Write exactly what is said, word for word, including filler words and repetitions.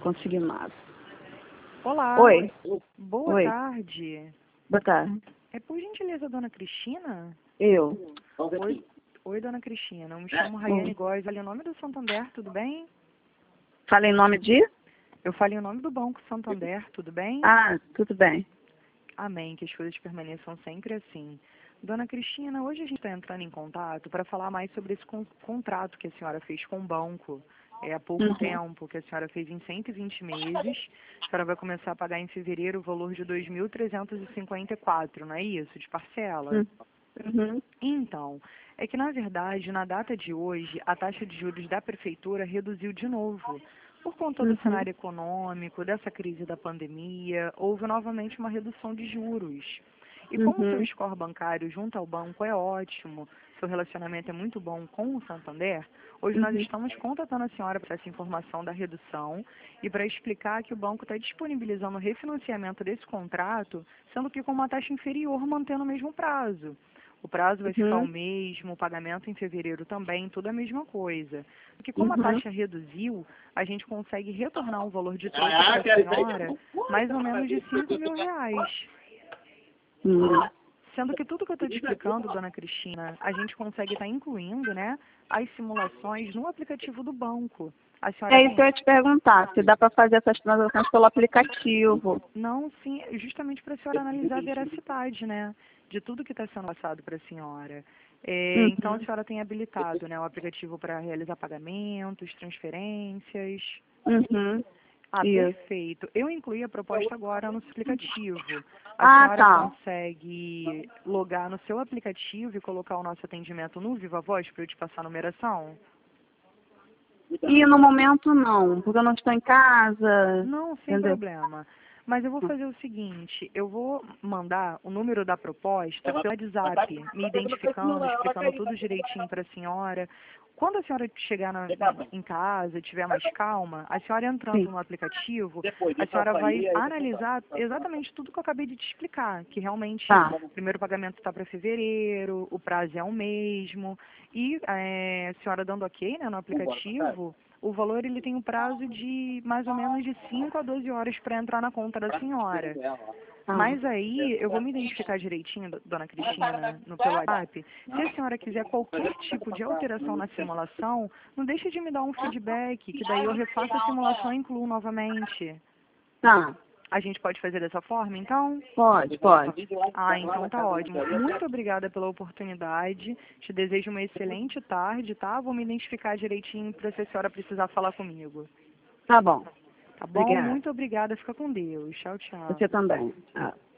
conseguir mais. Olá. Oi. Boa Oi. tarde. Boa tarde. É por gentileza, dona Cristina? Eu. Oi, oi dona Cristina. Eu me chamo Rayane Góes. Olha o nome do Santander, tudo bem? Fala em nome de? Eu falei o nome do Banco Santander, tudo bem? Ah, tudo bem. Amém, que as coisas permaneçam sempre assim. Dona Cristina, hoje a gente está entrando em contato para falar mais sobre esse con contrato que a senhora fez com o banco. É há pouco Uhum. tempo, que a senhora fez em cento e vinte meses. A senhora vai começar a pagar em fevereiro o valor de dois mil trezentos e cinquenta e quatro, não é isso? De parcela. Uhum. Então, é que na verdade, na data de hoje, a taxa de juros da prefeitura reduziu de novo. Por conta do Uhum. cenário econômico, dessa crise da pandemia, houve novamente uma redução de juros. E como o seu Uhum. score bancário junto ao banco é ótimo, seu relacionamento é muito bom com o Santander, hoje nós Uhum. estamos contatando a senhora para essa informação da redução e para explicar que o banco está disponibilizando o refinanciamento desse contrato, sendo que com uma taxa inferior, mantendo o mesmo prazo. O prazo vai ficar o Uhum. mesmo, o pagamento em fevereiro também, tudo a mesma coisa. Porque como a Uhum. taxa reduziu, a gente consegue retornar um valor de troco para a senhora mais ou menos de cinco mil reais. Uhum. Sendo que tudo que eu estou te explicando, dona Cristina, a gente consegue estar incluindo, né, as simulações no aplicativo do banco. A senhora É isso tem... que eu ia te perguntar, se dá para fazer essas transações pelo aplicativo. Não, sim, justamente para a senhora analisar a veracidade, né, de tudo que está sendo passado para a senhora. É, então, a Uhum. senhora tem habilitado, né, o aplicativo para realizar pagamentos, transferências. Uhum. Ah, Isso. perfeito. Eu incluí a proposta agora no aplicativo. A Ah, senhora tá. consegue logar no seu aplicativo e colocar o nosso atendimento no Viva Voz para eu te passar a numeração? E no momento não, porque eu não estou em casa, Não, sem entendeu? problema. Mas eu vou fazer o seguinte, eu vou mandar o número da proposta pelo WhatsApp, me identificando, explicando tudo direitinho para a senhora. Quando a senhora chegar na- em casa, tiver mais calma, a senhora entrando Sim. no aplicativo, a senhora vai analisar exatamente tudo que eu acabei de te explicar, que realmente Tá. o primeiro pagamento está para fevereiro, o prazo é o mesmo, e eh, a senhora dando ok, né, no aplicativo, o valor ele tem um prazo de mais ou menos de cinco a doze horas para entrar na conta da senhora. Tá. Mas aí eu vou me identificar direitinho, do- dona Cristina, no pelo WhatsApp. Se a senhora quiser qualquer tipo de alteração na simulação, não deixe de me dar um feedback, que daí eu refaço a simulação e incluo novamente. Tá. A gente pode fazer dessa forma, então? Pode, pode. Ah, então tá ótimo. Muito obrigada pela oportunidade. Te desejo uma excelente tarde, tá? Vou me identificar direitinho para se a senhora precisar falar comigo. Tá bom. Tá bom? Obrigada. Muito obrigada. Fica com Deus. Tchau, tchau. Você também. Tchau.